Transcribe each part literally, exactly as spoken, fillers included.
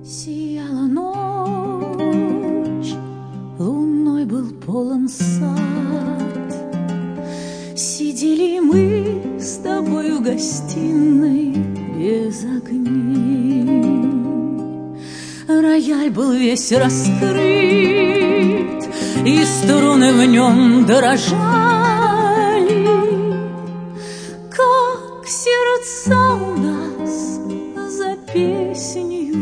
Сияла ночь, луной был полон сад. Сидели мы с тобой в гостиной без огней. Рояль был весь раскрыт, и струны в нем дрожали, как сердца у нас за песнью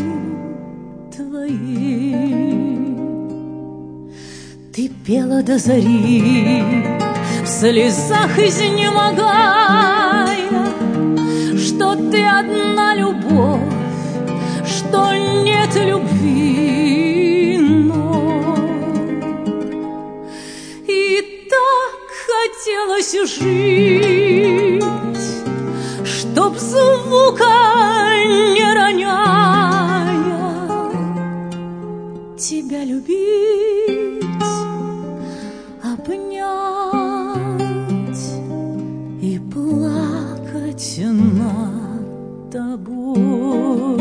твоей. Ты пела до зари, в слезах изнемогая, что ты одна любовь, что нет любви иной. И так хотелось жить, чтоб звука не роняя тебя любить, обнять и плакать над тобой.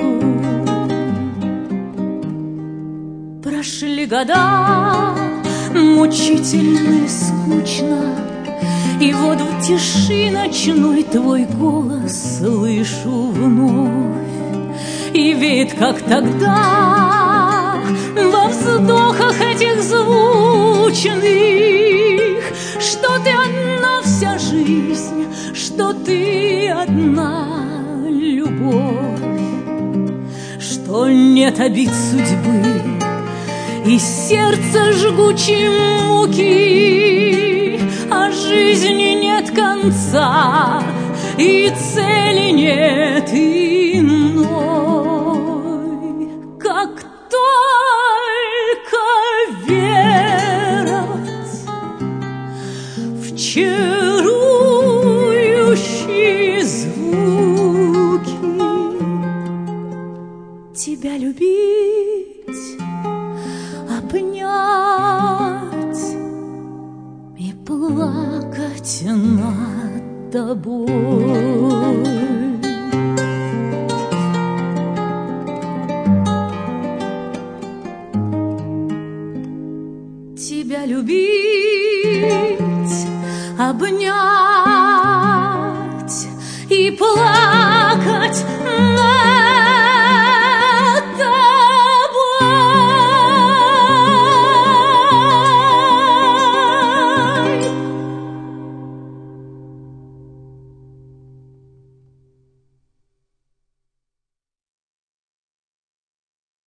Прошли года, мучительно и скучно, и вот в тиши ночной твой голос слышу вновь. И веет, как тогда, во вздохах этих звучных, что ты одна вся жизнь, что ты одна любовь, что нет обид судьбы и сердца жгучей муки, а жизни нет конца и цели нет иной, как только веровать в чарующие звуки, тебя любить, обнять и плакать над тобой. Тебя любить, обнять и плакать над